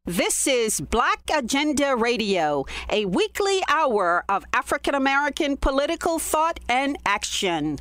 This is Black Agenda Radio, a weekly hour of African American political thought and action.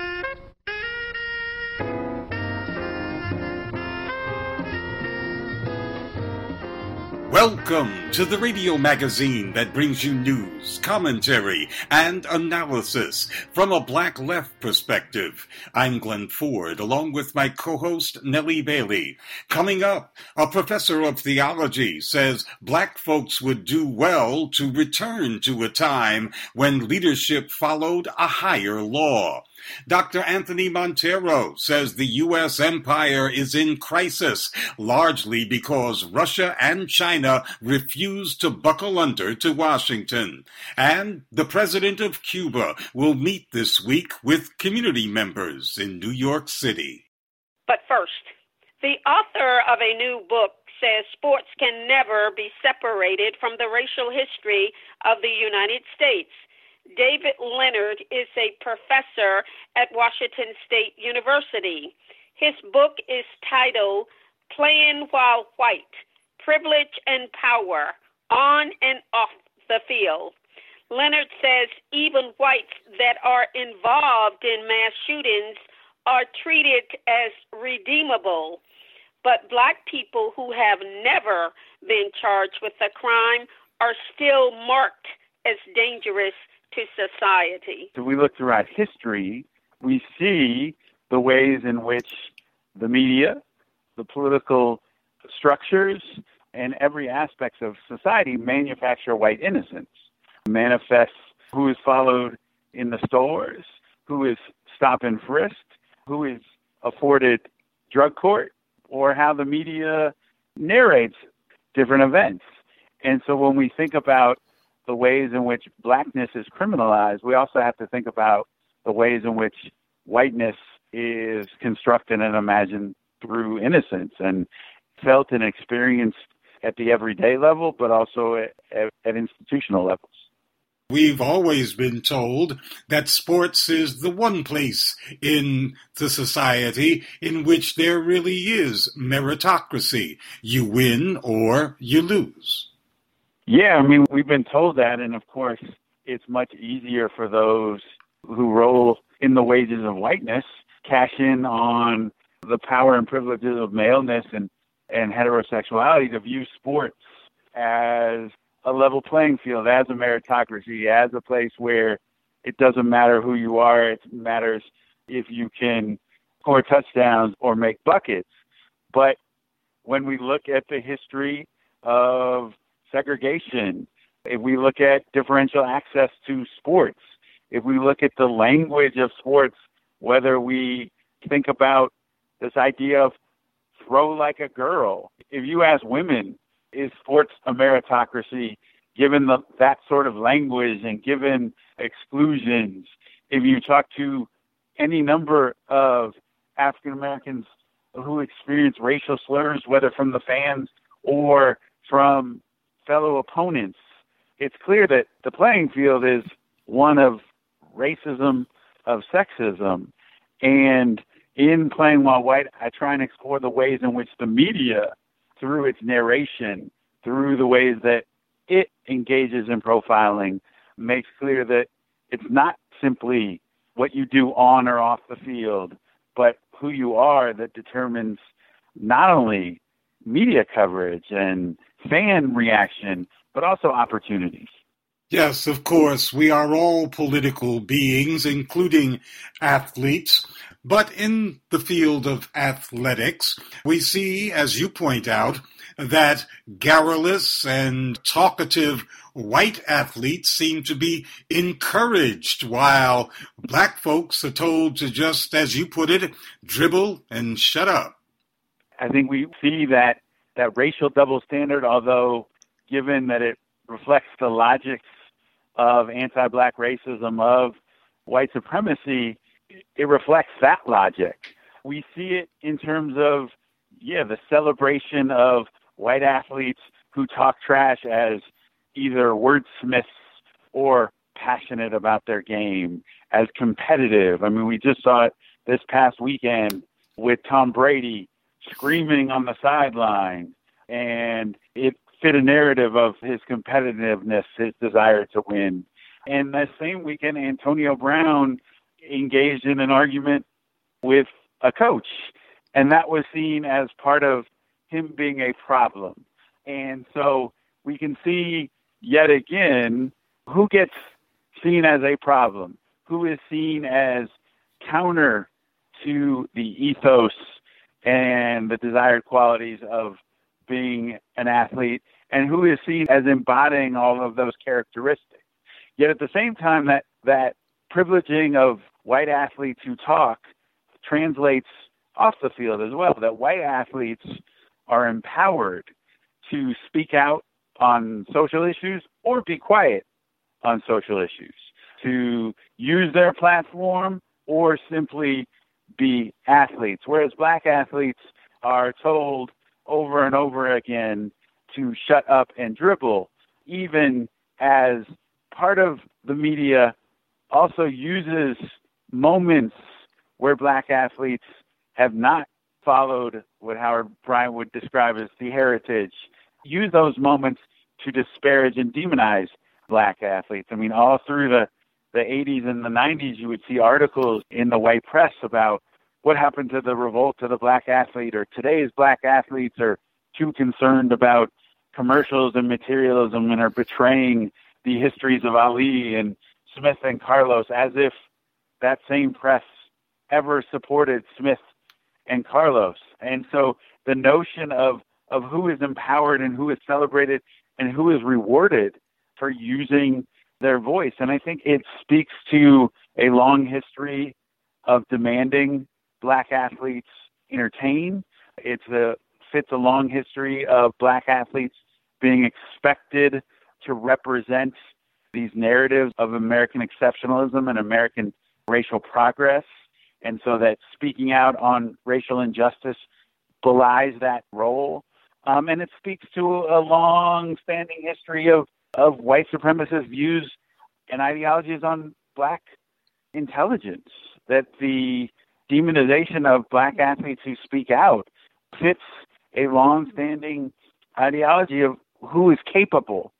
Welcome to the radio magazine that brings you news, commentary, and analysis from a Black left perspective. I'm Glenn Ford, along with my co-host Nellie Bailey. Coming up, a professor of theology says Black folks would do well to return to a time when leadership followed a higher law. Dr. Anthony Montero says the U.S. empire is in crisis, largely because Russia and China refuse to buckle under to Washington. And the president of Cuba will meet this week with community members in New York City. But first, the author of a new book says sports can never be separated from the racial history of the United States. David Leonard is a professor at Washington State University. His book is titled Playing While White, Privilege and Power, On and Off the Field. Leonard says even whites that are involved in mass shootings are treated as redeemable, but Black people who have never been charged with a crime are still marked as dangerous to society. If we look throughout history, we see the ways in which the media, the political structures, and every aspect of society manufacture white innocence, manifests who is followed in the stores, who is stop and frisked, who is afforded drug court, or how the media narrates different events. And so when we think about the ways in which Blackness is criminalized, we also have to think about the ways in which whiteness is constructed and imagined through innocence and felt and experienced at the everyday level, but also at institutional levels. We've always been told that sports is the one place in the society in which there really is meritocracy. You win or you lose. Yeah, I mean, we've been told that, and of course, it's much easier for those who roll in the wages of whiteness, cash in on the power and privileges of maleness and heterosexuality, to view sports as a level playing field, as a meritocracy, as a place where it doesn't matter who you are, it matters if you can score touchdowns or make buckets. But when we look at the history of segregation, if we look at differential access to sports, if we look at the language of sports, whether we think about this idea of throw like a girl, if you ask women, is sports a meritocracy, given that sort of language and given exclusions? If you talk to any number of African Americans who experience racial slurs, whether from the fans or from fellow opponents, it's clear that the playing field is one of racism, of sexism. And in Playing While White, I try and explore the ways in which the media, through its narration, through the ways that it engages in profiling, makes clear that it's not simply what you do on or off the field, but who you are that determines not only media coverage and fan reaction, but also opportunities. Yes, of course, we are all political beings, including athletes. But in the field of athletics, we see, as you point out, that garrulous and talkative white athletes seem to be encouraged, while Black folks are told to just, as you put it, dribble and shut up. I think we see that racial double standard, although given that it reflects the logics of anti-Black racism, of white supremacy, it reflects that logic. We see it in terms of, the celebration of white athletes who talk trash as either wordsmiths or passionate about their game, as competitive. I mean, we just saw it this past weekend with Tom Brady screaming on the sideline and it fit a narrative of his competitiveness, his desire to win. And that same weekend, Antonio Brown engaged in an argument with a coach, and that was seen as part of him being a problem. And so we can see yet again who gets seen as a problem, who is seen as counter to the ethos and the desired qualities of being an athlete, and who is seen as embodying all of those characteristics. Yet at the same time, that privileging of white athletes who talk translates off the field as well, that white athletes are empowered to speak out on social issues or be quiet on social issues, to use their platform or simply be athletes, whereas black athletes are told over and over again to shut up and dribble, even as part of the media also uses moments where black athletes have not followed what Howard Bryant would describe as the heritage, use those moments to disparage and demonize black athletes. I mean, all through the 80s and the 90s, you would see articles in the white press about what happened to the revolt of the black athlete, or today's black athletes are too concerned about commercials and materialism and are betraying the histories of Ali and Smith and Carlos, as if that same press ever supported Smith and Carlos. And so the notion of who is empowered and who is celebrated and who is rewarded for using their voice. And I think it speaks to a long history of demanding black athletes entertain. It fits a long history of black athletes being expected to represent these narratives of American exceptionalism and American racial progress. And so that speaking out on racial injustice belies that role. And it speaks to a long-standing history of white supremacist views and ideologies on black intelligence, that the demonization of black athletes who speak out fits a long-standing ideology of who is capable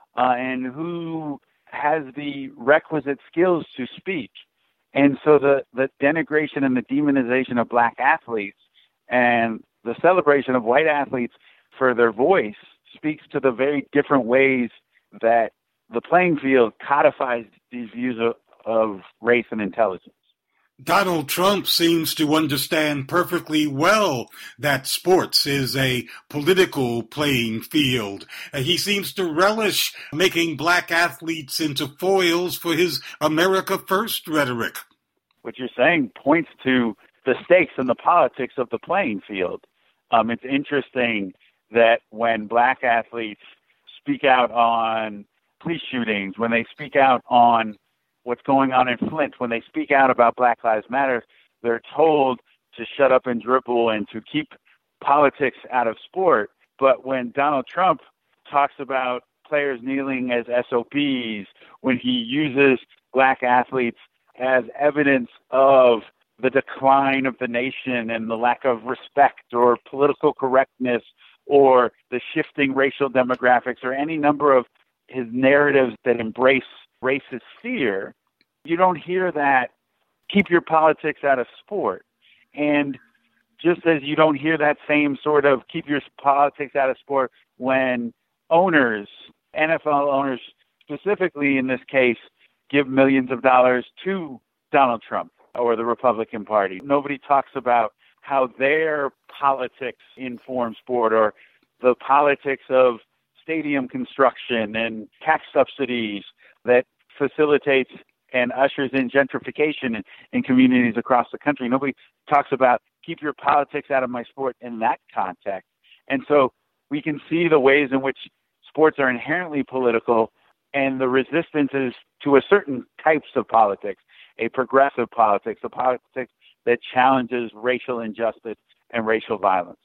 and who has the requisite skills to speak. And so the denigration and the demonization of black athletes and the celebration of white athletes for their voice speaks to the very different ways that the playing field codifies these views of race and intelligence. Donald Trump seems to understand perfectly well that sports is a political playing field. He seems to relish making black athletes into foils for his America First rhetoric. What you're saying points to the stakes and the politics of the playing field. It's interesting that when black athletes speak out on police shootings, when they speak out on what's going on in Flint, when they speak out about Black Lives Matter, they're told to shut up and dribble and to keep politics out of sport. But when Donald Trump talks about players kneeling as SOBs, when he uses black athletes as evidence of the decline of the nation and the lack of respect or political correctness or the shifting racial demographics or any number of his narratives that embrace racist fear, you don't hear that keep your politics out of sport. And just as you don't hear that same sort of keep your politics out of sport when owners, NFL owners specifically in this case, give millions of dollars to Donald Trump or the Republican Party. Nobody talks about how their politics inform sport or the politics of stadium construction and tax subsidies that facilitates and ushers in gentrification in communities across the country. Nobody talks about keep your politics out of my sport in that context. And so we can see the ways in which sports are inherently political and the resistance is to a certain types of politics, a progressive politics, a politics that challenges racial injustice and racial violence.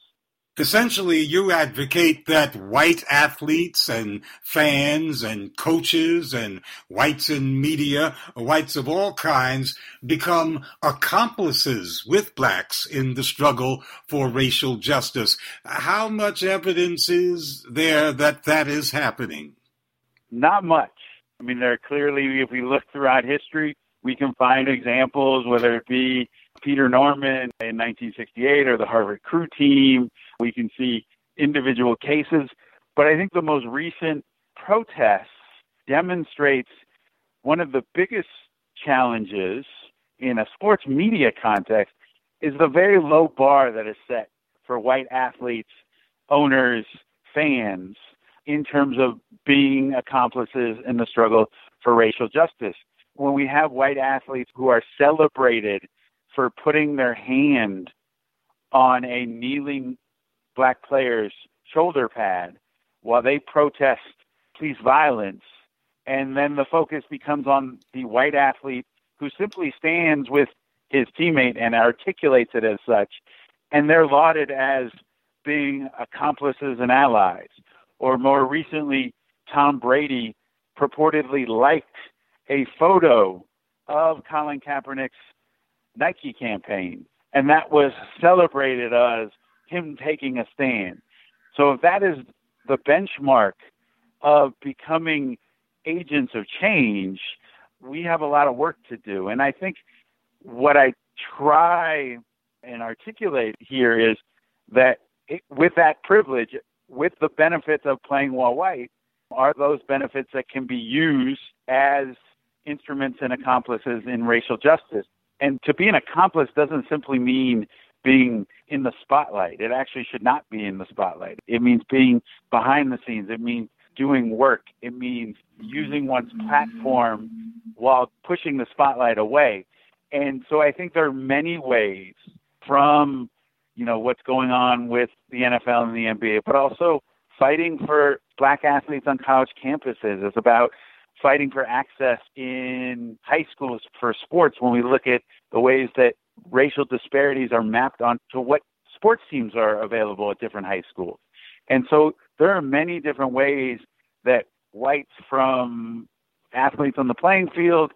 Essentially, you advocate that white athletes and fans and coaches and whites in media, whites of all kinds, become accomplices with blacks in the struggle for racial justice. How much evidence is there that that is happening? Not much. I mean, there are clearly, if we look throughout history, we can find examples, whether it be Peter Norman in 1968 or the Harvard crew team. We can see individual cases. But I think the most recent protests demonstrates one of the biggest challenges in a sports media context is the very low bar that is set for white athletes, owners, fans, in terms of being accomplices in the struggle for racial justice. When we have white athletes who are celebrated for putting their hand on a kneeling black player's shoulder pad while they protest police violence, and then the focus becomes on the white athlete who simply stands with his teammate and articulates it as such, and they're lauded as being accomplices and allies. Or more recently, Tom Brady purportedly liked a photo of Colin Kaepernick's Nike campaign, and that was celebrated as him taking a stand. So if that is the benchmark of becoming agents of change, we have a lot of work to do. And I think what I try and articulate here is that with that privilege, with the benefits of playing while white, are those benefits that can be used as instruments and accomplices in racial justice. And to be an accomplice doesn't simply mean being in the spotlight. It actually should not be in the spotlight. It means being behind the scenes. It means doing work. It means using one's platform while pushing the spotlight away. And so I think there are many ways from, what's going on with the NFL and the NBA, but also fighting for black athletes on college campuses. It's about fighting for access in high schools for sports when we look at the ways that racial disparities are mapped onto what sports teams are available at different high schools. And so there are many different ways that whites, from athletes on the playing field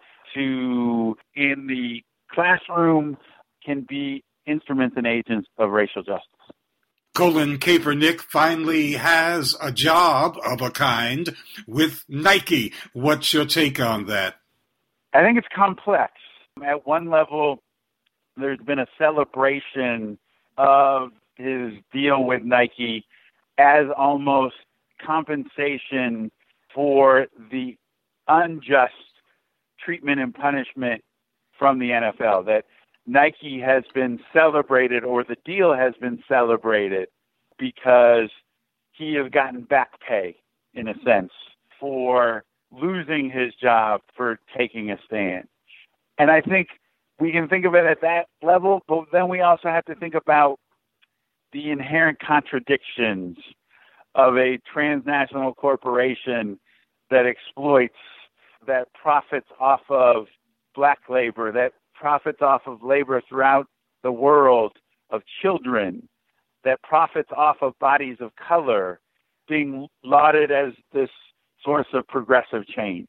to in the classroom, can be instruments and agents of racial justice. Colin Kaepernick finally has a job of a kind with Nike. What's your take on that? I think it's complex. At one level, there's been a celebration of his deal with Nike as almost compensation for the unjust treatment and punishment from the NFL, that Nike has been celebrated, or the deal has been celebrated, because he has gotten back pay, in a sense, for losing his job for taking a stand. And I think we can think of it at that level, but then we also have to think about the inherent contradictions of a transnational corporation that exploits, that profits off of black labor, that profits off of labor throughout the world, of children, that profits off of bodies of color, being lauded as this source of progressive change.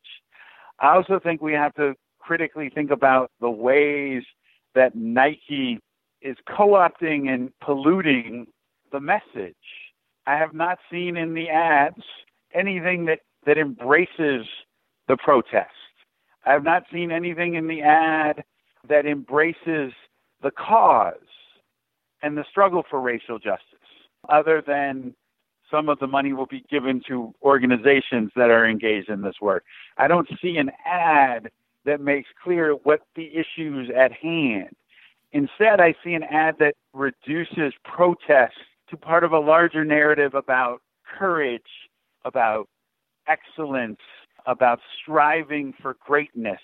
I also think we have to critically think about the ways that Nike is co-opting and polluting the message. I have not seen in the ads anything that embraces the protest. I have not seen anything in the ad that embraces the cause and the struggle for racial justice, other than some of the money will be given to organizations that are engaged in this work. I don't see an ad that makes clear what the issues at hand. Instead, I see an ad that reduces protest to part of a larger narrative about courage, about excellence, about striving for greatness,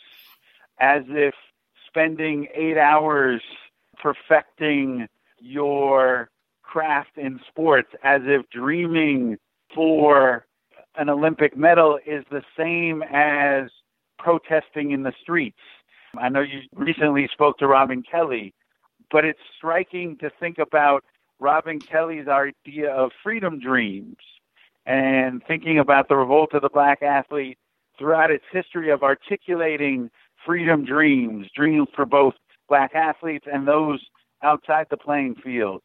as if spending 8 hours perfecting your craft in sports, as if dreaming for an Olympic medal is the same as protesting in the streets. I know you recently spoke to Robin Kelly, but it's striking to think about Robin Kelly's idea of freedom dreams and thinking about the revolt of the black athlete throughout its history of articulating freedom dreams, dreams for both black athletes and those outside the playing fields.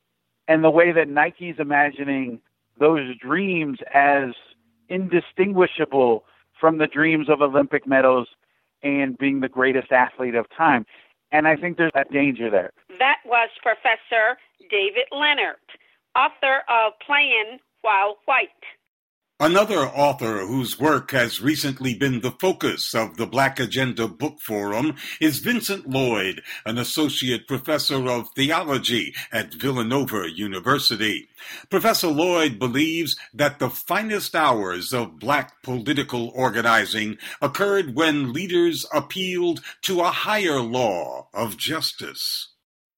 And the way that Nike's imagining those dreams as indistinguishable from the dreams of Olympic medals and being the greatest athlete of time. And I think there's a danger there. That was Professor David Leonard, author of Playing While White. Another author whose work has recently been the focus of the Black Agenda Book Forum is Vincent Lloyd, an associate professor of theology at Villanova University. Professor Lloyd believes that the finest hours of black political organizing occurred when leaders appealed to a higher law of justice.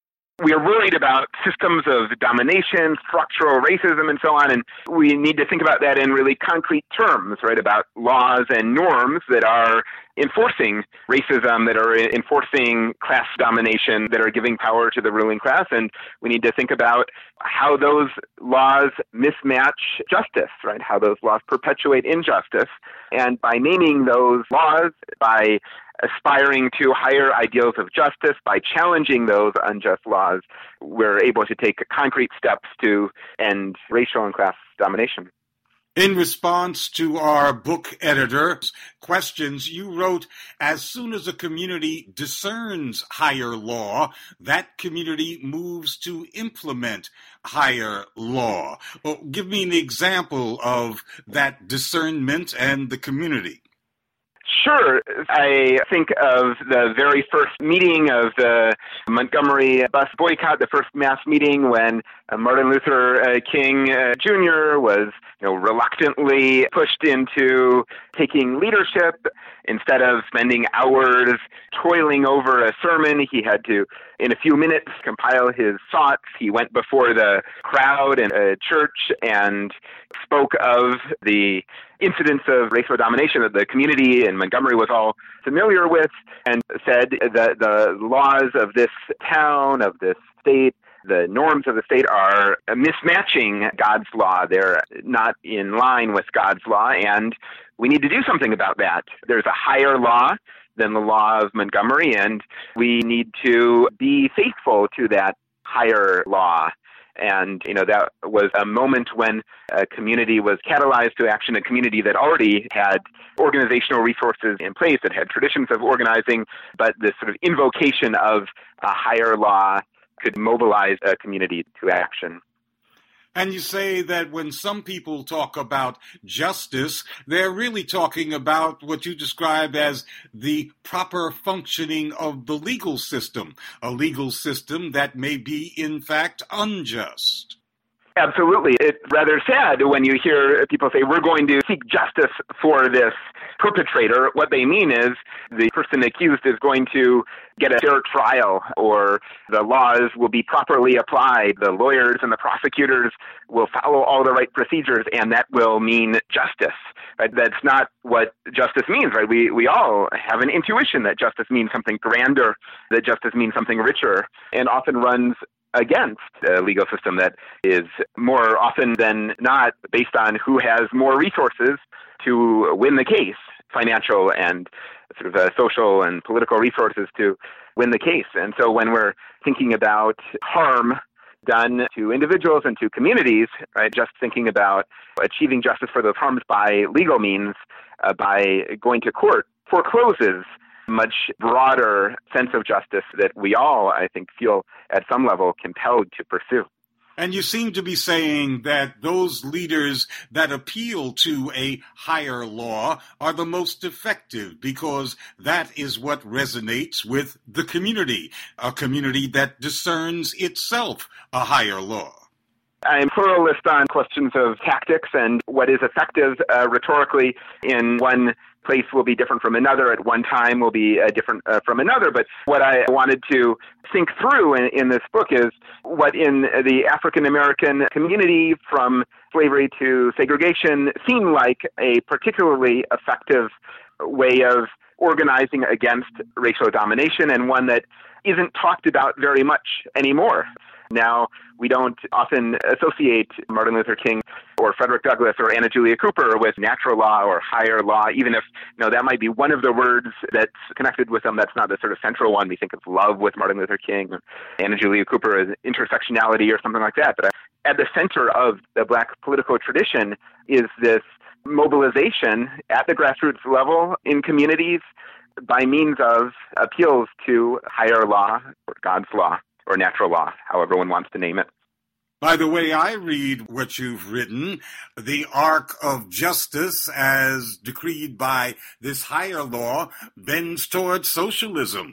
We are worried about systems of domination, structural racism, and so on, and we need to think about that in really concrete terms, right, about laws and norms that are enforcing racism, that are enforcing class domination, that are giving power to the ruling class, and we need to think about how those laws mismatch justice, right, how those laws perpetuate injustice, and by naming those laws, by aspiring to higher ideals of justice, by challenging those unjust laws, we're able to take concrete steps to end racial and class domination. In response to our book editor's questions, you wrote, as soon as a community discerns higher law, that community moves to implement higher law. Well, give me an example of that discernment and the community. Sure. I think of the very first meeting of the Montgomery bus boycott, the first mass meeting when Martin Luther King Jr. was, reluctantly pushed into taking leadership. Instead of spending hours toiling over a sermon, he had to, in a few minutes, compile his thoughts. He went before the crowd in a church and spoke of the incidents of racial domination that the community in Montgomery was all familiar with, and said that the laws of this town, of this state, the norms of the state are mismatching God's law. They're not in line with God's law, and we need to do something about that. There's a higher law than the law of Montgomery, and we need to be faithful to that higher law. And, that was a moment when a community was catalyzed to action, a community that already had organizational resources in place, that had traditions of organizing, but this sort of invocation of a higher law could mobilize a community to action. And you say that when some people talk about justice, they're really talking about what you describe as the proper functioning of the legal system, a legal system that may be, in fact, unjust. Absolutely. It's rather sad when you hear people say, we're going to seek justice for this perpetrator. What they mean is the person accused is going to get a fair trial, or the laws will be properly applied. The lawyers and the prosecutors will follow all the right procedures, and that will mean justice. Right? That's not what justice means, right? We all have an intuition that justice means something grander, that justice means something richer, and often runs against a legal system that is more often than not based on who has more resources to win the case, financial and sort of social and political resources to win the case. And so when we're thinking about harm done to individuals and to communities, right, just thinking about achieving justice for those harms by legal means, by going to court, forecloses much broader sense of justice that we all, I think, feel at some level compelled to pursue. And you seem to be saying that those leaders that appeal to a higher law are the most effective because that is what resonates with the community, a community that discerns itself a higher law. I'm pluralist on questions of tactics and what is effective rhetorically in one place will be different from another, at one time will be different from another. But what I wanted to think through in this book is what in the African American community from slavery to segregation seemed like a particularly effective way of organizing against racial domination, and one that isn't talked about very much anymore. Now, we don't often associate Martin Luther King or Frederick Douglass or Anna Julia Cooper with natural law or higher law, even if that might be one of the words that's connected with them. That's not the sort of central one. We think of love with Martin Luther King, or Anna Julia Cooper as intersectionality or something like that. But at the center of the Black political tradition is this mobilization at the grassroots level in communities by means of appeals to higher law or God's law or natural law, however one wants to name it. By the way I read what you've written, the arc of justice as decreed by this higher law bends towards socialism.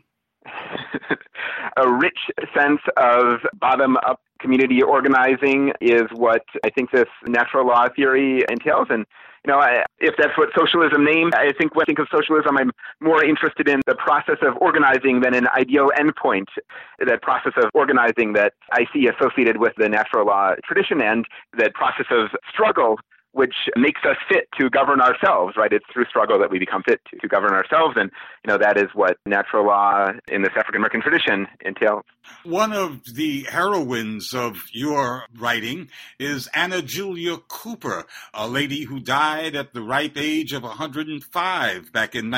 A rich sense of bottom-up community organizing is what I think this natural law theory entails. And, if that's what socialism named, I think when I think of socialism, I'm more interested in the process of organizing than an ideal endpoint, that process of organizing that I see associated with the natural law tradition and that process of struggle which makes us fit to govern ourselves, right? It's through struggle that we become fit to govern ourselves. And, that is what natural law in this African-American tradition entails. One of the heroines of your writing is Anna Julia Cooper, a lady who died at the ripe age of 105 back in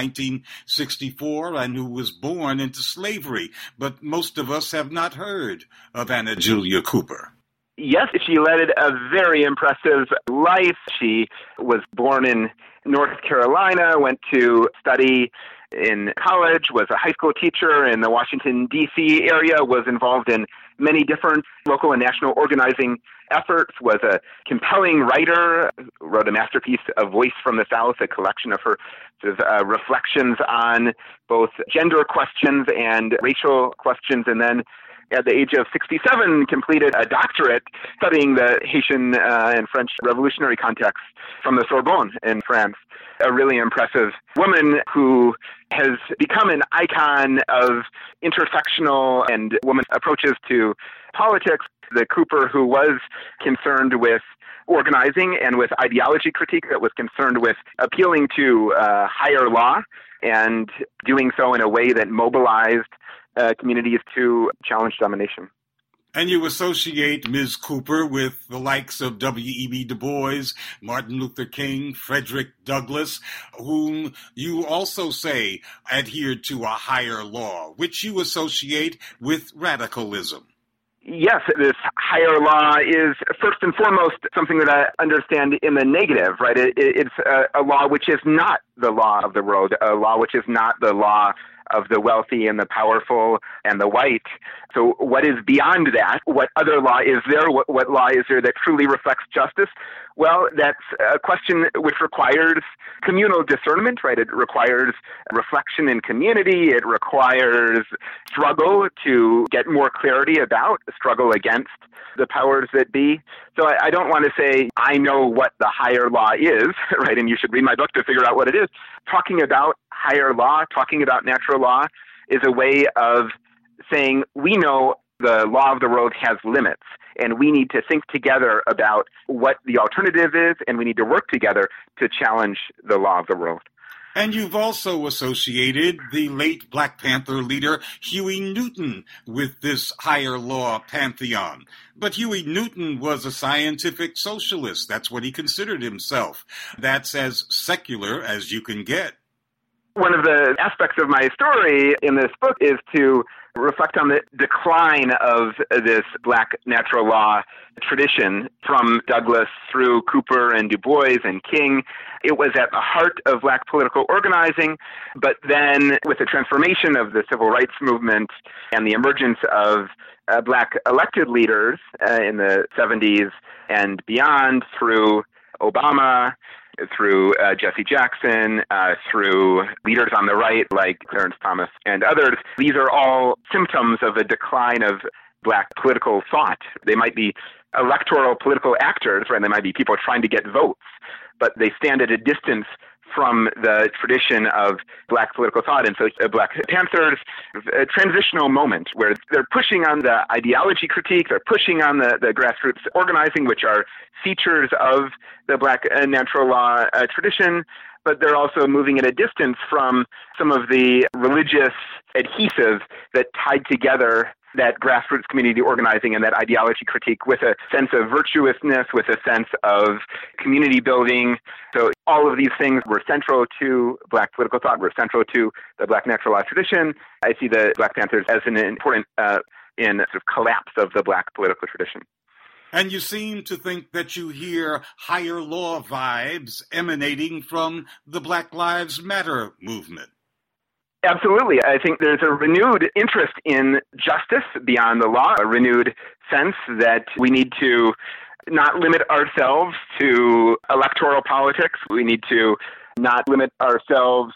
1964 and who was born into slavery. But most of us have not heard of Anna Julia Cooper. Yes, she led a very impressive life. She was born in North Carolina, went to study in college, was a high school teacher in the Washington, D.C. area, was involved in many different local and national organizing efforts, was a compelling writer, wrote a masterpiece, A Voice from the South, a collection of her sort of, reflections on both gender questions and racial questions, and then at the age of 67, completed a doctorate studying the Haitian and French revolutionary context from the Sorbonne in France. A really impressive woman who has become an icon of intersectional and women's approaches to politics. The Cooper who was concerned with organizing and with ideology critique, that was concerned with appealing to higher law and doing so in a way that mobilized communities to challenge domination. And you associate Ms. Cooper with the likes of W.E.B. Du Bois, Martin Luther King, Frederick Douglass, whom you also say adhered to a higher law, which you associate with radicalism. Yes, this higher law is first and foremost something that I understand in the negative, right? It's a law which is not the law of the world, a law which is not the law of the wealthy and the powerful and the white. So what is beyond that? What other law is there? What law is there that truly reflects justice? Well, that's a question which requires communal discernment, right? It requires reflection in community. It requires struggle to get more clarity about, struggle against the powers that be. So I don't want to say, I know what the higher law is, right? And you should read my book to figure out what it is. Talking about higher law, talking about natural law is a way of saying, we know the law of the world has limits, and we need to think together about what the alternative is, and we need to work together to challenge the law of the world. And you've also associated the late Black Panther leader Huey Newton with this higher law pantheon. But Huey Newton was a scientific socialist. That's what he considered himself. That's as secular as you can get. One of the aspects of my story in this book is to reflect on the decline of this Black natural law tradition from Douglass through Cooper and Du Bois and King. It was at the heart of Black political organizing, but then with the transformation of the civil rights movement and the emergence of Black elected leaders in the 70s and beyond through Obama, through Jesse Jackson, through leaders on the right like Clarence Thomas and others. These are all symptoms of a decline of Black political thought. They might be electoral political actors, right? They might be people trying to get votes, but they stand at a distance from the tradition of Black political thought. And so Black Panthers, a transitional moment where they're pushing on the ideology critique, they're pushing on the grassroots organizing, which are features of the Black natural law tradition, but they're also moving at a distance from some of the religious adhesive that tied together that grassroots community organizing and that ideology critique with a sense of virtuousness, with a sense of community building. So all of these things were central to Black political thought, were central to the Black natural law tradition. I see the Black Panthers as an important in sort of collapse of the Black political tradition. And you seem to think that you hear higher law vibes emanating from the Black Lives Matter movement. Absolutely. I think there's a renewed interest in justice beyond the law, a renewed sense that we need to not limit ourselves to electoral politics. We need to not limit ourselves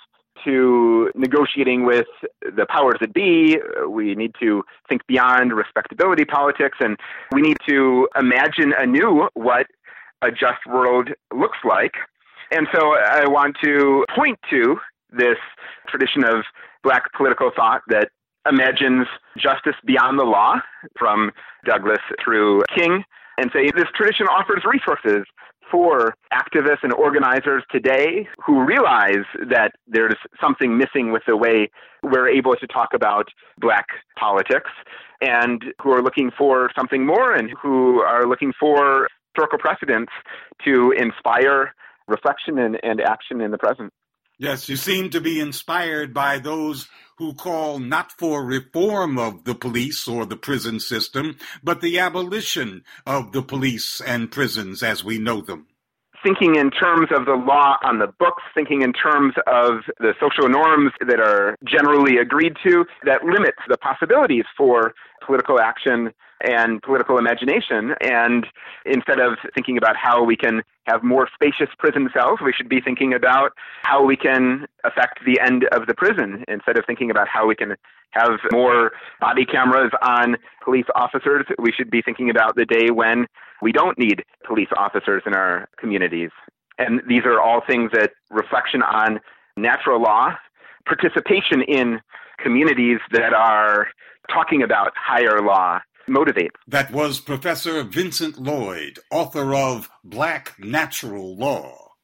to negotiating with the powers that be. We need to think beyond respectability politics, and we need to imagine anew what a just world looks like. And so I want to point to this tradition of Black political thought that imagines justice beyond the law, from Douglass through King, and say this tradition offers resources for activists and organizers today who realize that there's something missing with the way we're able to talk about Black politics, and who are looking for something more, and who are looking for historical precedents to inspire reflection and action in the present. Yes, you seem to be inspired by those who call not for reform of the police or the prison system, but the abolition of the police and prisons as we know them. Thinking in terms of the law on the books, thinking in terms of the social norms that are generally agreed to, that limits the possibilities for political action and political imagination. And instead of thinking about how we can have more spacious prison cells, we should be thinking about how we can affect the end of the prison, instead of thinking about how we can have more body cameras on police officers. We should be thinking about the day when we don't need police officers in our communities. And these are all things that reflection on natural law, participation in communities that are talking about higher law, motivate. That was Professor Vincent Lloyd, author of Black Natural Law.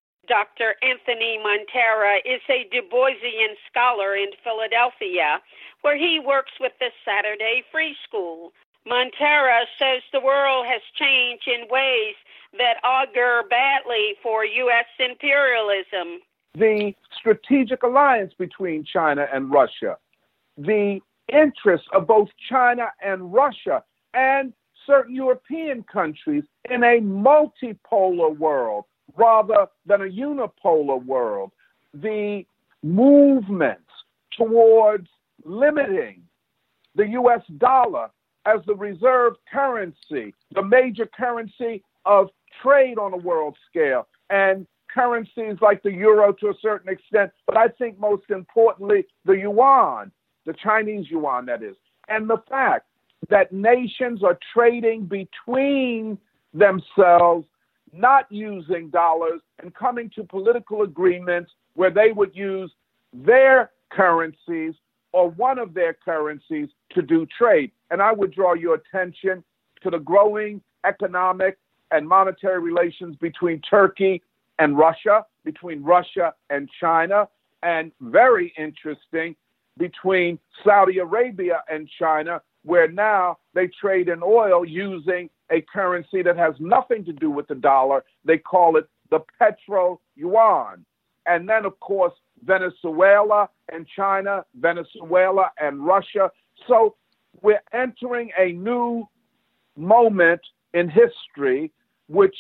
Dr. Anthony Montera is a Du Boisian scholar in Philadelphia, where he works with the Saturday Free School. Montera says the world has changed in ways that augur badly for U.S. imperialism. The strategic alliance between China and Russia, the interests of both China and Russia and certain European countries in a multipolar world rather than a unipolar world, the movements towards limiting the U.S. dollar as the reserve currency, the major currency of trade on a world scale, and currencies like the euro to a certain extent, but I think most importantly, the yuan, the Chinese yuan, that is, and the fact that nations are trading between themselves, not using dollars, and coming to political agreements where they would use their currencies or one of their currencies to do trade. And I would draw your attention to the growing economic and monetary relations between Turkey and Russia, between Russia and China, and very interesting, between Saudi Arabia and China, where now they trade in oil using a currency that has nothing to do with the dollar. They call it the petro yuan. And then, of course, Venezuela and China, Venezuela and Russia. So we're entering a new moment in history, which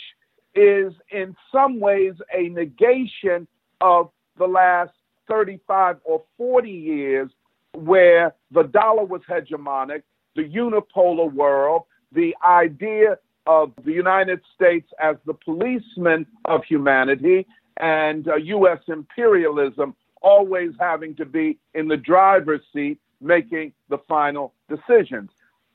is in some ways a negation of the last 35 or 40 years where the dollar was hegemonic, the unipolar world, the idea of the United States as the policeman of humanity, and U.S. imperialism always having to be in the driver's seat, making the final decisions.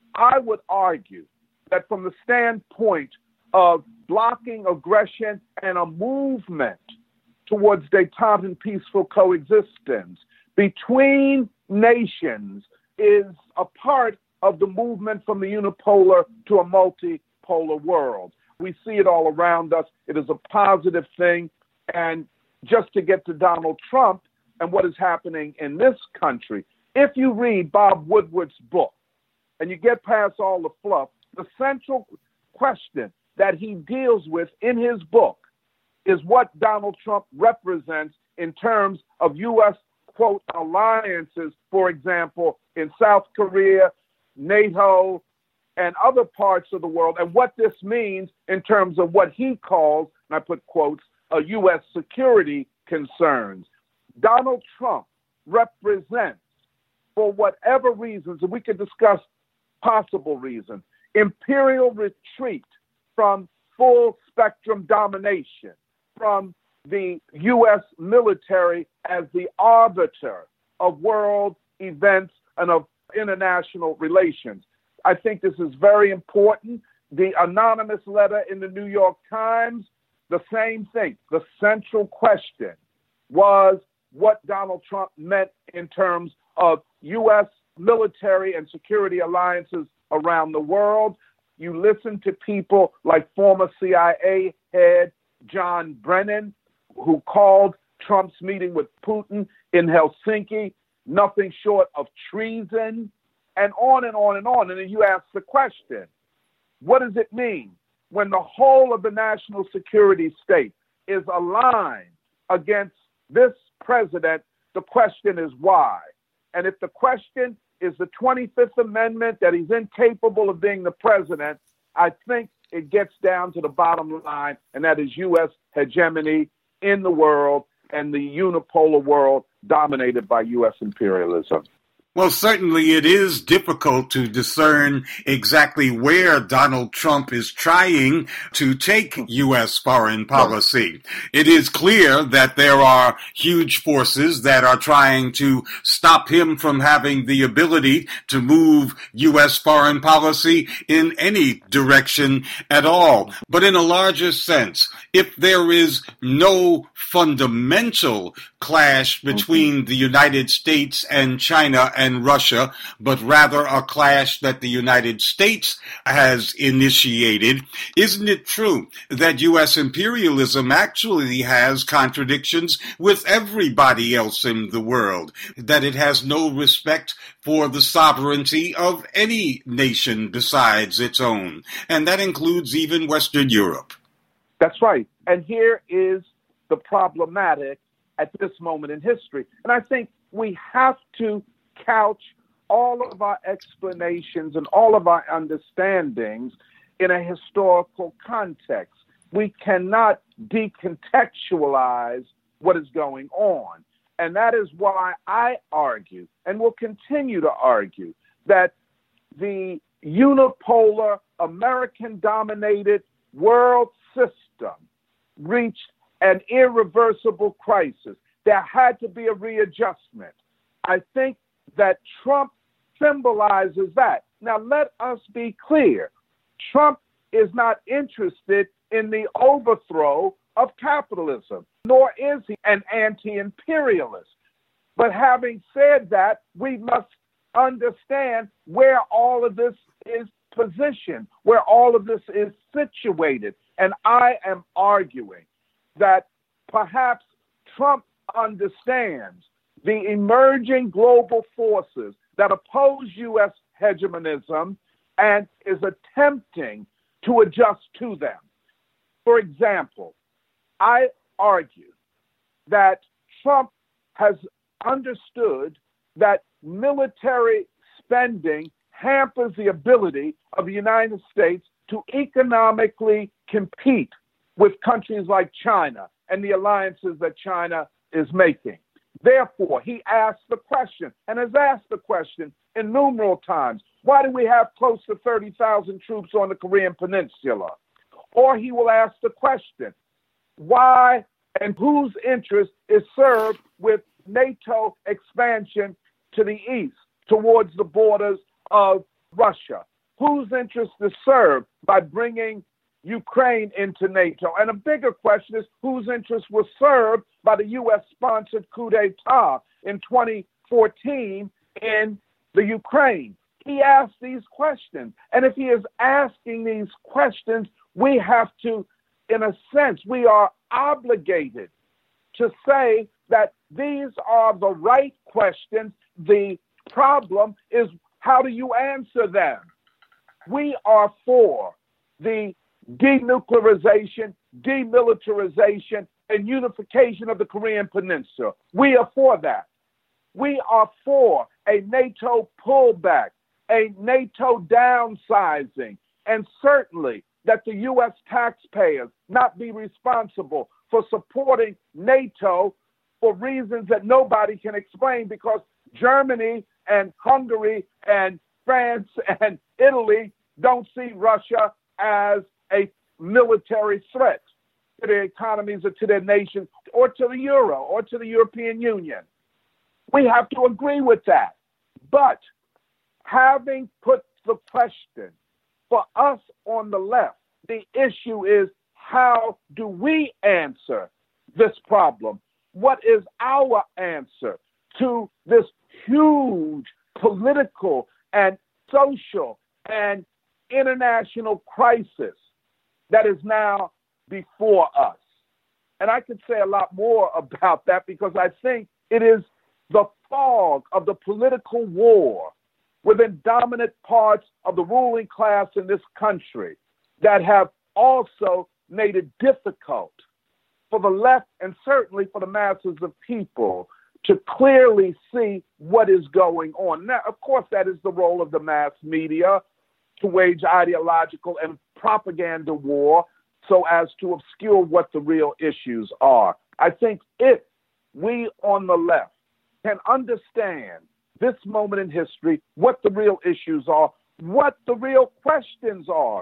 I would argue that from the standpoint of blocking aggression and a movement towards détente and peaceful coexistence between nations is a part of the movement from the unipolar to a multipolar world. We see it all around us. It is a positive thing. And just to get to Donald Trump and what is happening in this country, if you read Bob Woodward's book, and you get past all the fluff, the central question that he deals with in his book is what Donald Trump represents in terms of U.S., quote, alliances, for example, in South Korea, NATO, and other parts of the world, and what this means in terms of what he calls, and I put quotes, U.S. security concerns. Donald Trump represents, for whatever reasons, and we can discuss possible reasons, imperial retreat from full spectrum domination, from the U.S. military as the arbiter of world events and of international relations. I think this is very important. The anonymous letter in the New York Times, the same thing. The central question was what Donald Trump meant in terms of U.S. military and security alliances around the world. You listen to people like former CIA head John Brennan, who called Trump's meeting with Putin in Helsinki nothing short of treason, and on and on and on. And then you ask the question, what does it mean when the whole of the national security state is aligned against this president? The question is why. And if the question is the 25th Amendment, that he's incapable of being the president, I think it gets down to the bottom line, and that is U.S. hegemony in the world and the unipolar world dominated by U.S. imperialism. Well, certainly it is difficult to discern exactly where Donald Trump is trying to take U.S. foreign policy. It is clear that there are huge forces that are trying to stop him from having the ability to move U.S. foreign policy in any direction at all. But in a larger sense, if there is no fundamental clash between the United States and China and Russia, but rather a clash that the United States has initiated, isn't it true that U.S. imperialism actually has contradictions with everybody else in the world, that it has no respect for the sovereignty of any nation besides its own, and that includes even Western Europe? That's right. And here is the problematic at this moment in history. And I think we have to couch all of our explanations and all of our understandings in a historical context. We cannot decontextualize what is going on. And that is why I argue, and will continue to argue, that the unipolar, American-dominated world system reached an irreversible crisis. There had to be a readjustment. I think that Trump symbolizes that. Now, let us be clear. Trump is not interested in the overthrow of capitalism, nor is he an anti-imperialist. But having said that, we must understand where all of this is positioned, where all of this is situated. And I am arguing that perhaps Trump understands the emerging global forces that oppose U.S. hegemonism and is attempting to adjust to them. For example, I argue that Trump has understood that military spending hampers the ability of the United States to economically compete with countries like China and the alliances that China is making. Therefore, he asked the question, and has asked the question innumerable times, why do we have close to 30,000 troops on the Korean Peninsula? Or he will ask the question, why and whose interest is served with NATO expansion to the east, towards the borders of Russia? Whose interest is served by bringing Ukraine into NATO? And a bigger question is, whose interest was served by the U.S.-sponsored coup d'etat in 2014 in the Ukraine? He asked these questions. And if he is asking these questions, we have to, in a sense, we are obligated to say that these are the right questions. The problem is How do you answer them? We are for the denuclearization, demilitarization, and unification of the Korean Peninsula. We are for that. We are for a NATO pullback, a NATO downsizing, and certainly that the U.S. taxpayers not be responsible for supporting NATO for reasons that nobody can explain, because Germany and Hungary and France and Italy don't see Russia as a military threat to their economies or to their nations or to the euro or to the European Union. We have to agree with that. But having put the question, for us on the left, the issue is, how do we answer this problem? What is our answer to this huge political and social and international crisis that is now before us? And I could say a lot more about that, because I think it is the fog of the political war within dominant parts of the ruling class in this country that have also made it difficult for the left and certainly for the masses of people to clearly see what is going on. Now, of course, that is the role of the mass media, to wage ideological and propaganda war so as to obscure what the real issues are. I think if we on the left can understand this moment in history, what the real issues are, what the real questions are,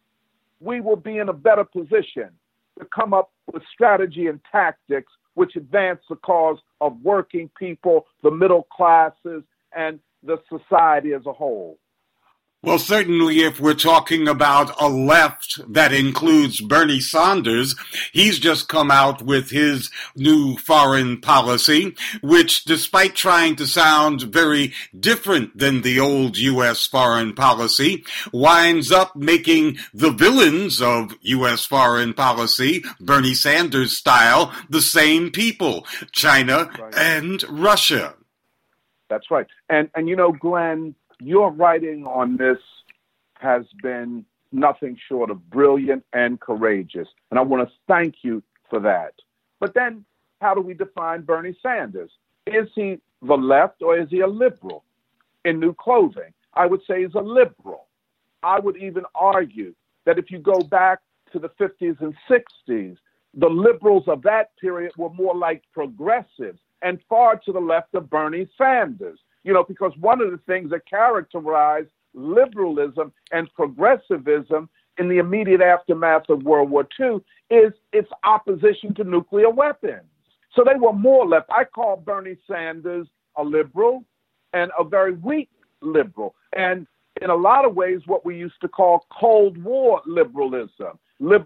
we will be in a better position to come up with strategy and tactics which advance the cause of working people, the middle classes, and the society as a whole. Well, certainly if we're talking about a left that includes Bernie Sanders, he's just come out with his new foreign policy, which, despite trying to sound very different than the old U.S. foreign policy, winds up making the villains of U.S. foreign policy, Bernie Sanders style, the same people, China and Russia. That's right. And you know, Glenn, your writing on this has been nothing short of brilliant and courageous, and I want to thank you for that. But then, how do we define Bernie Sanders? Is he the left or is he a liberal in new clothing? I would say he's a liberal. I would even argue that if you go back to the 50s and 60s, the liberals of that period were more like progressives and far to the left of Bernie Sanders. You know, because one of the things that characterized liberalism and progressivism in the immediate aftermath of World War II is its opposition to nuclear weapons. So they were more left. I call Bernie Sanders a liberal and a very weak liberal. And in a lot of ways, what we used to call Cold War liberalism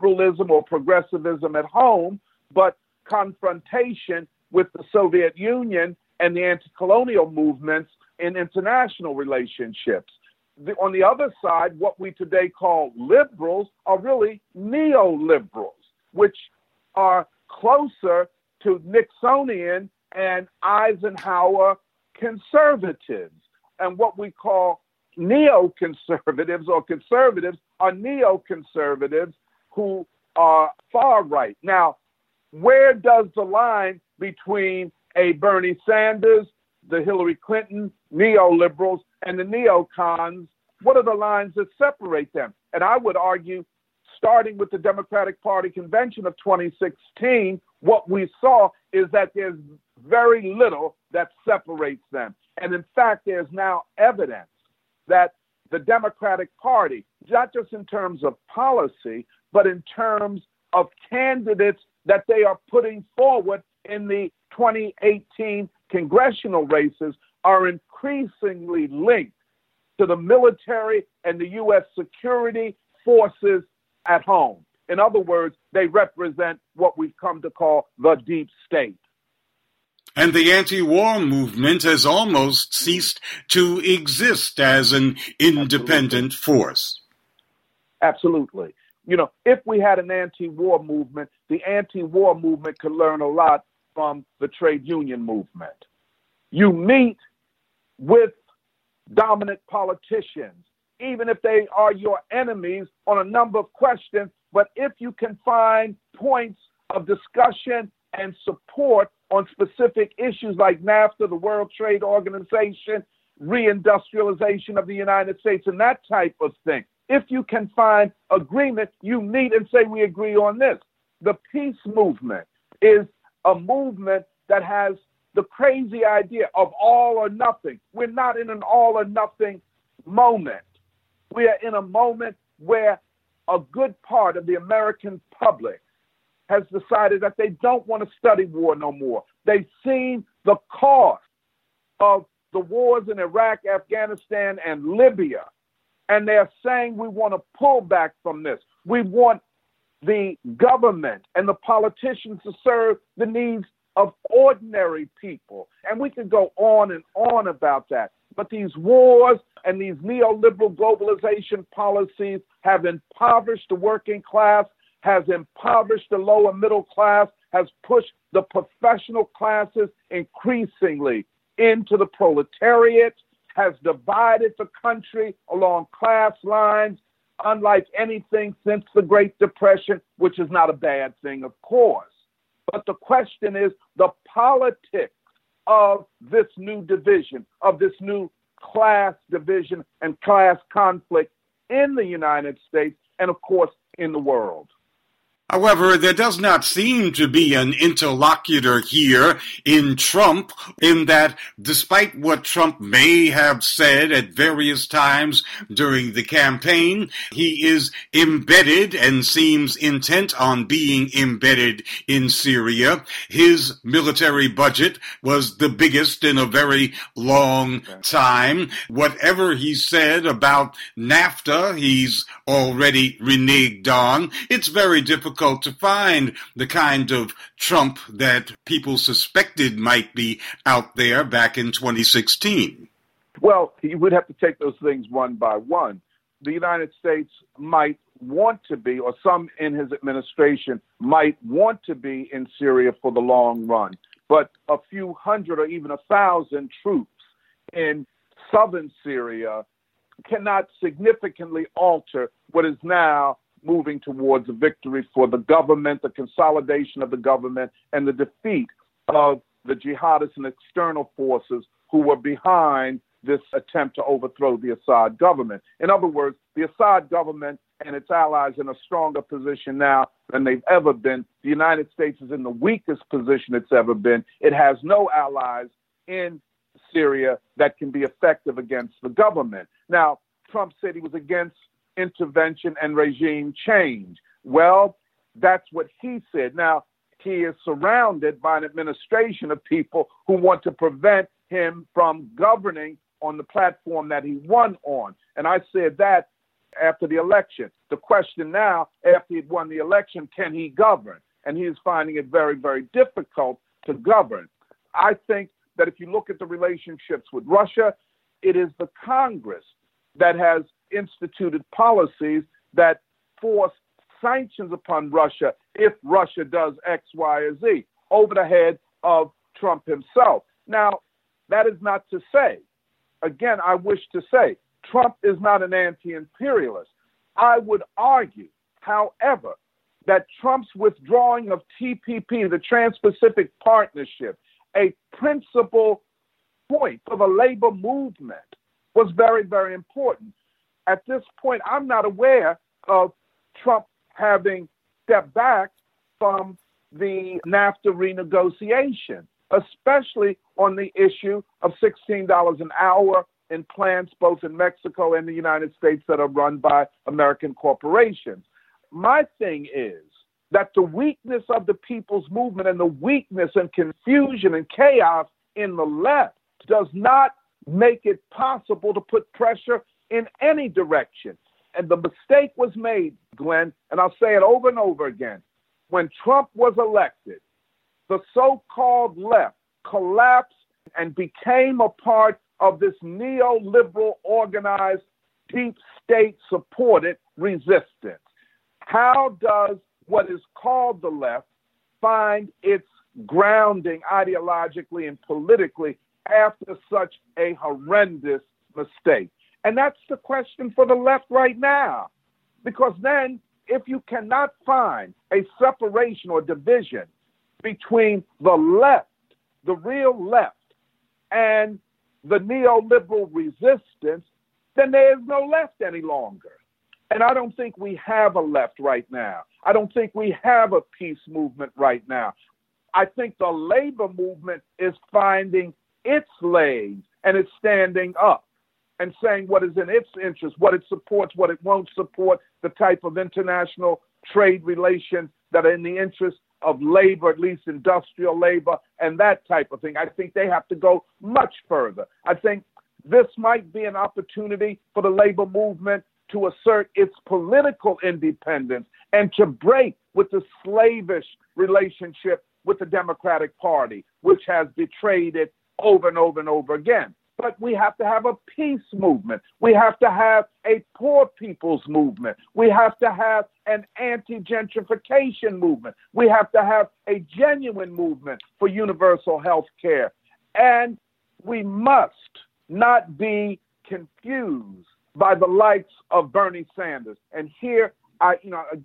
or progressivism at home, but confrontation with the Soviet Union and the anti-colonial movements in international relationships. On the other side, what we today call liberals are really neoliberals, which are closer to Nixonian and Eisenhower conservatives. And what we call neoconservatives or conservatives are neoconservatives who are far right. Now, where does the line between a Bernie Sanders, the Hillary Clinton, neoliberals, and the neocons, what are the lines that separate them? And I would argue, starting with the Democratic Party convention of 2016, what we saw is that there's very little that separates them. And in fact, there's now evidence that the Democratic Party, not just in terms of policy, but in terms of candidates that they are putting forward in the 2018 congressional races, are increasingly linked to the military and the U.S. security forces at home. In other words, they represent what we've come to call the deep state. And the anti-war movement has almost ceased to exist as an independent force. Absolutely. You know, if we had an anti-war movement, the anti-war movement could learn a lot from the trade union movement. You meet with dominant politicians, even if they are your enemies on a number of questions. But if you can find points of discussion and support on specific issues like NAFTA, the World Trade Organization, reindustrialization of the United States, and that type of thing, if you can find agreement, you meet and say, we agree on this. The peace movement is a movement that has the crazy idea of all or nothing. We're not in an all or nothing moment. We are in a moment where a good part of the American public has decided that they don't want to study war no more. They've seen the cost of the wars in Iraq, Afghanistan, and Libya, and they're saying we want to pull back from this. We want the government and the politicians to serve the needs of ordinary people. And we could go on and on about that. But these wars and these neoliberal globalization policies have impoverished the working class, has impoverished the lower middle class, has pushed the professional classes increasingly into the proletariat, has divided the country along class lines, unlike anything since the Great Depression, which is not a bad thing, of course. But the question is the politics of this new division, of this new class division and class conflict in the United States and, of course, in the world. However, there does not seem to be an interlocutor here in Trump, in that despite what Trump may have said at various times during the campaign, he is embedded and seems intent on being embedded in Syria. His military budget was the biggest in a very long time. Whatever he said about NAFTA, he's already reneged on. It's very difficult to find the kind of Trump that people suspected might be out there back in 2016. Well, you would have to take those things one by one. The United States might want to be, or some in his administration might want to be in Syria for the long run. But a few hundred or even 1,000 troops in southern Syria cannot significantly alter what is now moving towards a victory for the government, the consolidation of the government, and the defeat of the jihadists and external forces who were behind this attempt to overthrow the Assad government. In other words, the Assad government and its allies in a stronger position now than they've ever been. The United States is in the weakest position it's ever been. It has no allies in Syria that can be effective against the government. Now, Trump said he was against intervention and regime change. Well, that's what he said. Now, he is surrounded by an administration of people who want to prevent him from governing on the platform that he won on. And I said that after the election. The question now, after he'd won the election, can he govern? And he is finding it very, very difficult to govern. I think that if you look at the relationships with Russia, it is the Congress that has instituted policies that force sanctions upon Russia if Russia does X, Y, or Z over the head of Trump himself. Now, that is not to say, again, I wish to say, Trump is not an anti-imperialist. I would argue, however, that Trump's withdrawing of TPP, the Trans-Pacific Partnership, a principal point for the labor movement, was very, very important. At this point, I'm not aware of Trump having stepped back from the NAFTA renegotiation, especially on the issue of $16 an hour in plants both in Mexico and the United States that are run by American corporations. My thing is that the weakness of the people's movement and the weakness and confusion and chaos in the left does not make it possible to put pressure in any direction. And the mistake was made, Glenn, and I'll say it over and over again. When Trump was elected, the so-called left collapsed and became a part of this neoliberal, organized, deep state-supported resistance. How does what is called the left find its grounding ideologically and politically after such a horrendous mistake? And that's the question for the left right now. Because then, if you cannot find a separation or division between the left, the real left, and the neoliberal resistance, then there is no left any longer. And I don't think we have a left right now. I don't think we have a peace movement right now. I think the labor movement is finding its legs and it's standing up and saying what is in its interest, what it supports, what it won't support, the type of international trade relations that are in the interest of labor, at least industrial labor, and that type of thing. I think they have to go much further. I think this might be an opportunity for the labor movement to assert its political independence and to break with the slavish relationship with the Democratic Party, which has betrayed it over and over and over again. But we have to have a peace movement. We have to have a poor people's movement. We have to have an anti-gentrification movement. We have to have a genuine movement for universal health care. And we must not be confused by the likes of Bernie Sanders. And here, I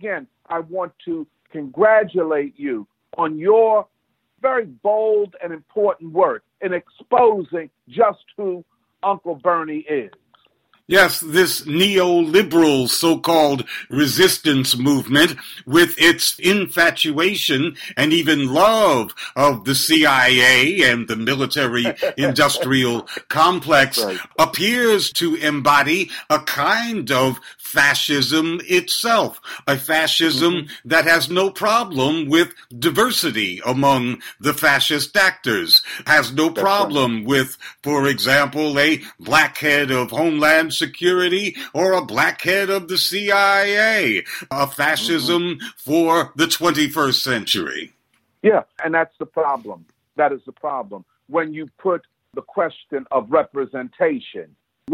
want to congratulate you on your very bold and important work in exposing just who Uncle Bernie is. Yes, this neoliberal so-called resistance movement, with its infatuation and even love of the CIA and the military-industrial complex, right, appears to embody a kind of fascism itself, a fascism that has no problem with diversity among the fascist actors, has no problem with, for example, a black head of Homeland Security or a black head of the CIA, a fascism for the 21st century. Yeah, and that's the problem. That is the problem. When you put the question of representation,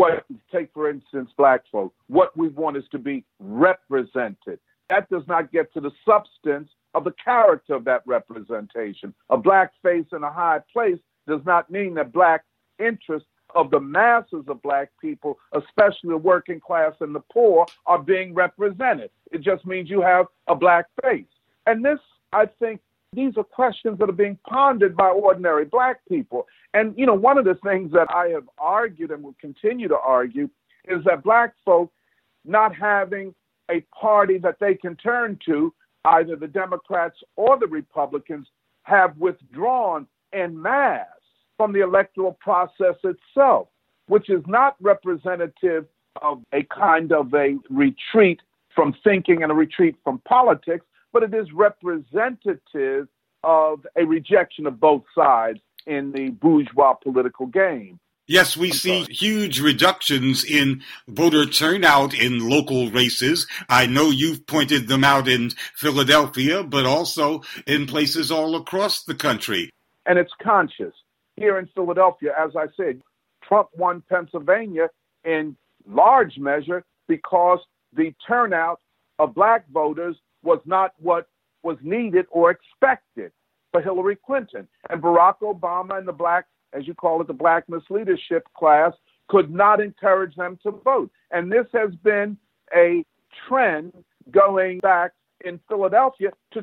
take for instance black folk, what we want is to be represented. That does not get to the substance of the character of that representation. A black face in a high place does not mean that black interests of the masses of black people, especially the working class and the poor, are being represented. It just means you have a black face. And this, I think, these are questions that are being pondered by ordinary black people. And, one of the things that I have argued and will continue to argue is that black folk not having a party that they can turn to, either the Democrats or the Republicans, have withdrawn en masse from the electoral process itself, which is not representative of a kind of a retreat from thinking and a retreat from politics, but it is representative of a rejection of both sides in the bourgeois political game. Yes, we see huge reductions in voter turnout in local races. I know you've pointed them out in Philadelphia, but also in places all across the country. And it's conscious. Here in Philadelphia, as I said, Trump won Pennsylvania in large measure because the turnout of black voters was not what was needed or expected for Hillary Clinton. And Barack Obama and the black, as you call it, the black misleadership class could not encourage them to vote. And this has been a trend going back in Philadelphia to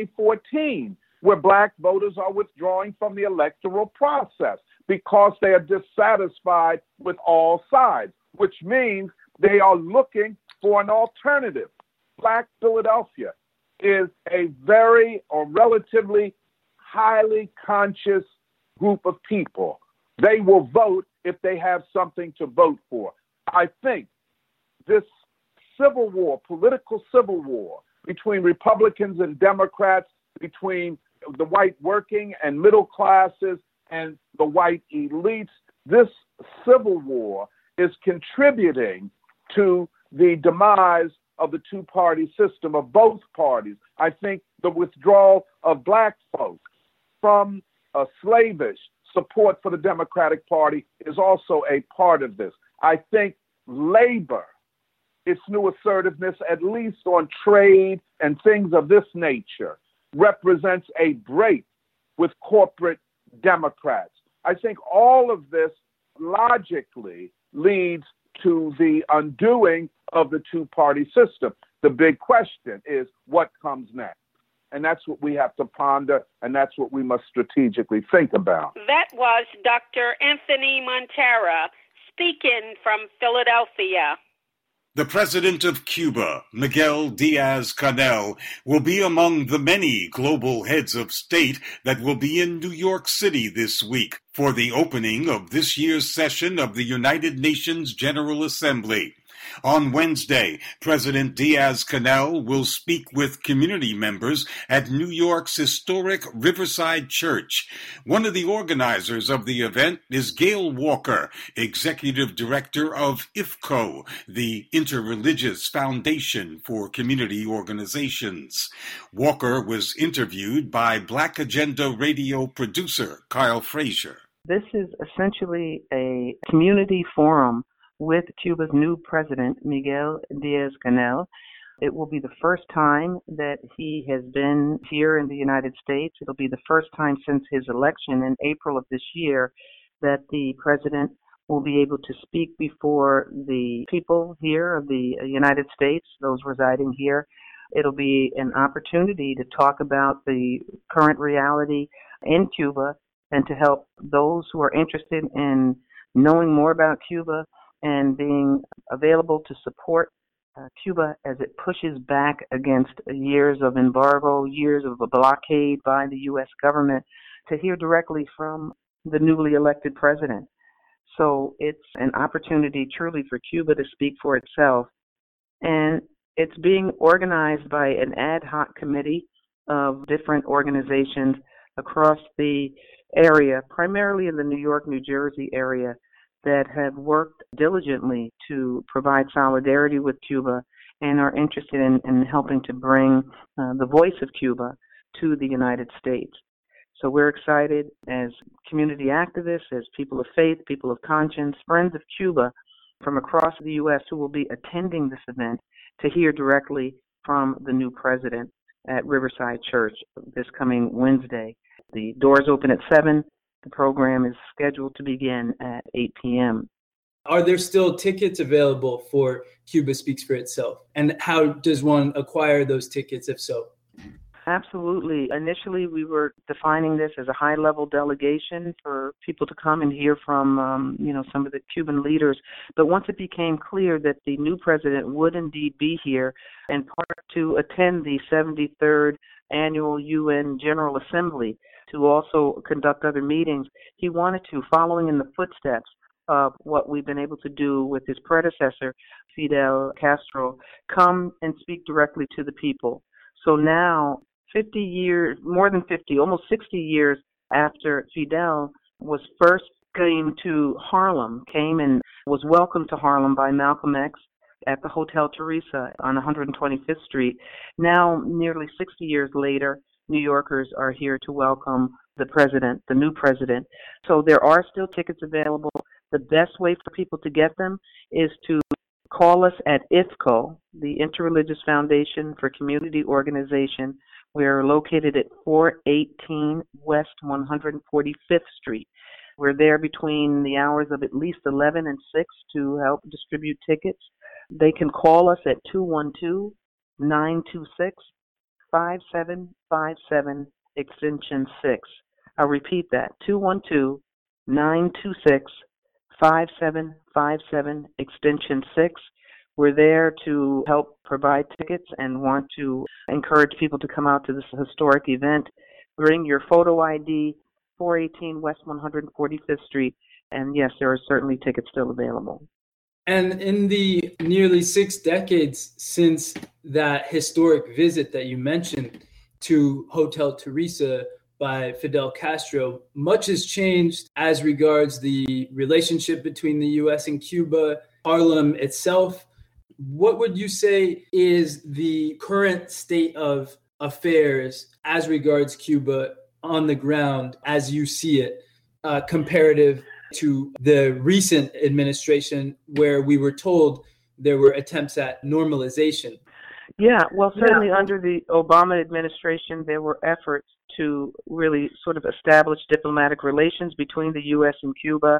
2014. Where black voters are withdrawing from the electoral process because they are dissatisfied with all sides, which means they are looking for an alternative. Black Philadelphia is a very or relatively highly conscious group of people. They will vote if they have something to vote for. I think this civil war, political civil war between Republicans and Democrats, between the white working and middle classes and the white elites, this civil war is contributing to the demise of the two-party system of both parties. I think the withdrawal of black folk from a slavish support for the Democratic Party is also a part of this. I think labor, its new assertiveness, at least on trade and things of this nature, represents a break with corporate Democrats. I think all of this logically leads to the undoing of the two-party system. The big question is what comes next? And that's what we have to ponder, and that's what we must strategically think about. That was Dr. Anthony Montera speaking from Philadelphia. The president of Cuba, Miguel Diaz-Canel, will be among the many global heads of state that will be in New York City this week for the opening of this year's session of the United Nations General Assembly. On Wednesday, President Diaz-Canel will speak with community members at New York's historic Riverside Church. One of the organizers of the event is Gail Walker, Executive Director of IFCO, the Interreligious Foundation for Community Organizations. Walker was interviewed by Black Agenda Radio producer Kyle Frazier. This is essentially a community forum with Cuba's new president, Miguel Diaz-Canel. It will be the first time that he has been here in the United States. It'll be the first time since his election in April of this year that the president will be able to speak before the people here of the United States, those residing here. It'll be an opportunity to talk about the current reality in Cuba and to help those who are interested in knowing more about Cuba and being available to support Cuba as it pushes back against years of embargo, years of a blockade by the U.S. government, to hear directly from the newly elected president. So it's an opportunity truly for Cuba to speak for itself. And it's being organized by an ad hoc committee of different organizations across the area, primarily in the New York, New Jersey area, that have worked diligently to provide solidarity with Cuba and are interested in helping to bring the voice of Cuba to the United States. So we're excited as community activists, as people of faith, people of conscience, friends of Cuba from across the U.S. who will be attending this event to hear directly from the new president at Riverside Church this coming Wednesday. The doors open at 7. The program is scheduled to begin at 8 p.m. Are there still tickets available for Cuba Speaks for Itself? And how does one acquire those tickets, if so? Absolutely. Initially, we were defining this as a high-level delegation for people to come and hear from, some of the Cuban leaders. But once it became clear that the new president would indeed be here, in part to attend the 73rd Annual UN General Assembly, to also conduct other meetings, he wanted to, following in the footsteps of what we've been able to do with his predecessor, Fidel Castro, come and speak directly to the people. So now, 50 years, more than 50, almost 60 years after Fidel was first came to Harlem, came and was welcomed to Harlem by Malcolm X at the Hotel Teresa on 125th Street. Now, nearly 60 years later, New Yorkers are here to welcome the president, the new president. So there are still tickets available. The best way for people to get them is to call us at IFCO, the Interreligious Foundation for Community Organization. We're located at 418 West 145th Street. We're there between the hours of at least 11 and 6 to help distribute tickets. They can call us at 212-926-5757, extension 6. I'll repeat that, 212-926-5757, extension 6. We're there to help provide tickets and want to encourage people to come out to this historic event. Bring your photo ID, 418 West 145th Street, and yes, there are certainly tickets still available. And in the nearly 6 decades since that historic visit that you mentioned to Hotel Teresa by Fidel Castro, much has changed as regards the relationship between the U.S. and Cuba, Harlem itself. What would you say is the current state of affairs as regards Cuba on the ground as you see it, comparative to the recent administration where we were told there were attempts at normalization? Yeah, well, certainly under the Obama administration, there were efforts to really sort of establish diplomatic relations between the U.S. and Cuba.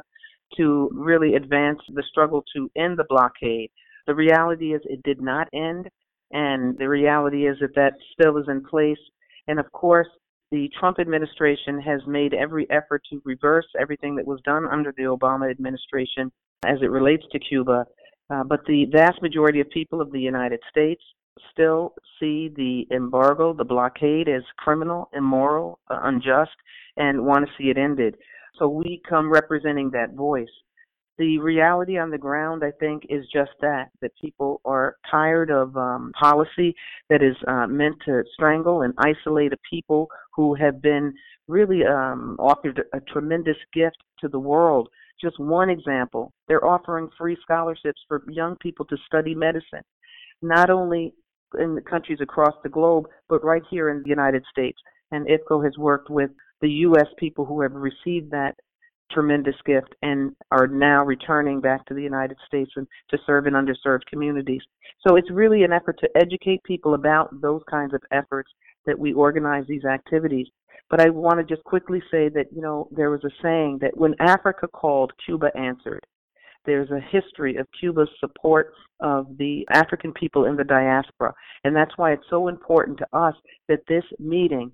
to really advance the struggle to end the blockade. The reality is it did not end, and the reality is that that still is in place. And of course, the Trump administration has made every effort to reverse everything that was done under the Obama administration as it relates to Cuba. But the vast majority of people of the United States still see the embargo, the blockade, as criminal, immoral, unjust, and want to see it ended. So we come representing that voice. The reality on the ground, I think, is just that people are tired of policy that is meant to strangle and isolate a people who have been really offered a tremendous gift to the world. Just one example, they're offering free scholarships for young people to study medicine, not only in the countries across the globe, but right here in the United States. And IFCO has worked with the U.S. people who have received that tremendous gift and are now returning back to the United States and to serve in underserved communities. So it's really an effort to educate people about those kinds of efforts that we organize these activities. But I want to just quickly say that, there was a saying that when Africa called, Cuba answered. There's a history of Cuba's support of the African people in the diaspora. And that's why it's so important to us that this meeting,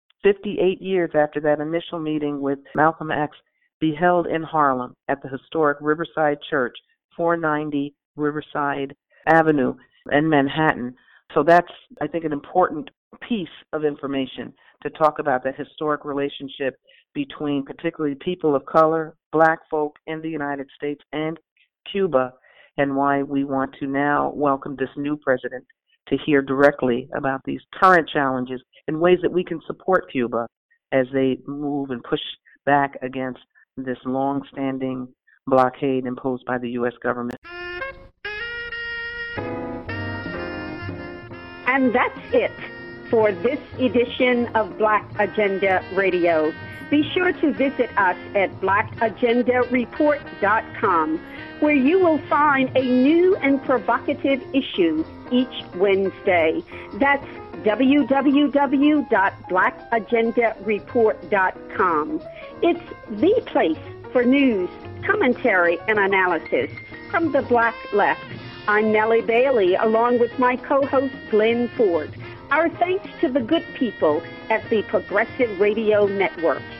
58 years after that initial meeting with Malcolm X, be held in Harlem at the historic Riverside Church, 490 Riverside Avenue in Manhattan. So that's, I think, an important piece of information to talk about that historic relationship between particularly people of color, black folk in the United States and Cuba, and why we want to now welcome this new president to hear directly about these current challenges and ways that we can support Cuba as they move and push back against this long-standing blockade imposed by the U.S. government. And that's it for this edition of Black Agenda Radio. Be sure to visit us at blackagendareport.com, where you will find a new and provocative issue each Wednesday. That's www.blackagendareport.com. It's the place for news, commentary, and analysis from the Black Left. I'm Nellie Bailey, along with my co-host Glenn Ford. Our thanks to the good people at the Progressive Radio Network.